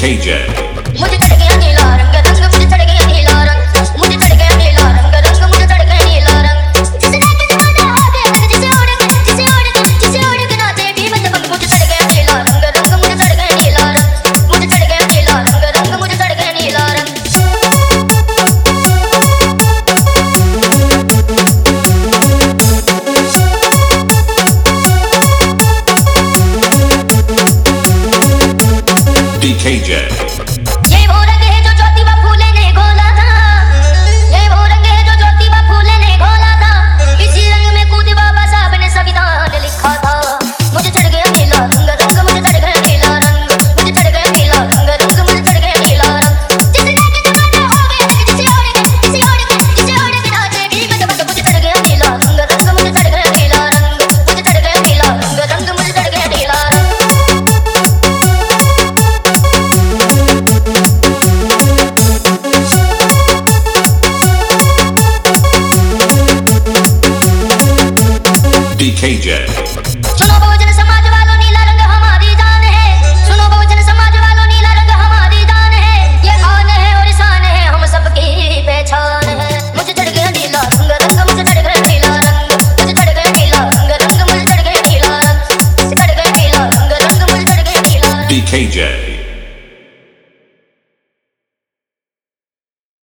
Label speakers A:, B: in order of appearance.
A: DKJ.
B: मुझे चढ़ गया नीला रंग रंग मुझे चढ़ गया नीला रंग मुझे चढ़ गया नीला रंग रंग मुझे चढ़ गया नीला रंग जिसे देख के दीवाना हो गया जिसे उड़ के नाचे भी मैं तब मुझे चढ़ गया नीला रंग रंग मुझे चढ़ गया नीला रंग मुझे चढ़ गया नीला रंग रंग मुझे चढ़ गया नीला रंग
A: DKJ.
B: ये वो रंग है जो ज्योतिबा फूले ने घोला था ये वो रंग है जो ज्योतिबा फूले ने घोला था इसी रंग में कूद बाबा साहब ने संविधान लिखा था मुझे चढ़ गया नीला रंग रंग मुझे चढ़ गया नीला रंग मुझे चढ़ गया नीला रंग रंग मुझे चढ़ गया नीला रंग जिसे देख के दीवाना हो गया जिसे उड़ के नाचे भी मैं तब मुझे चढ़ गया नीला रंग रंग मुझे चढ़ गया नीला रंग मुझे चढ़ गया नीला रंग रंग मुझे चढ़ गया नीला रंग
A: DKJ.
B: सुनो बहुजन समाज वालों नीला रंग हमारी जान है सुनो बहुजन समाज वालों नीला रंग हमारी जान है ये आन है और शान है हम सबकी पहचान है मुझे चढ़ गया नीला रंग मुझे चढ़ गया नीला रंग मुझे चढ़ गया नीला रंग मुझे चढ़ गया नीला रंग चढ़ गया नीला रंग मुझे चढ़ गया नीला रंग
A: DKJ.